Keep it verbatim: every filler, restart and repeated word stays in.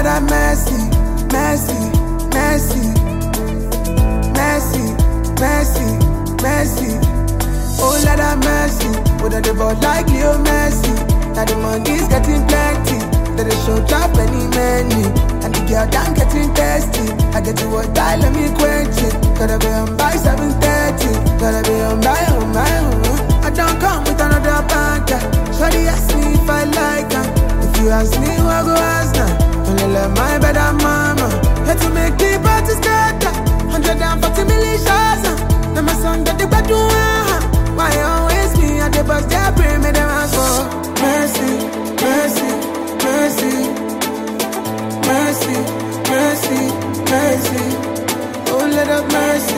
Lord have mercy, mercy, mercy, mercy, mercy, mercy. Oh Lord have mercy, would I devote like Leo Messi? Now the money's getting plenty, that they show drop many many, and the girl done getting thirsty. I get to what die, let me quench it. Gotta be on by seven thirty, gotta be on by on my own. I don't come with another banker. Shawty ask me if I like her. If you ask me, I go ask now. Only love my better mama. Had to make the party scatter. Hundred and forty million shots. Now my son got the bedroom. Why always me at the bus? They pray me them ask for mercy, mercy, mercy, mercy, mercy, mercy. Oh, let up mercy.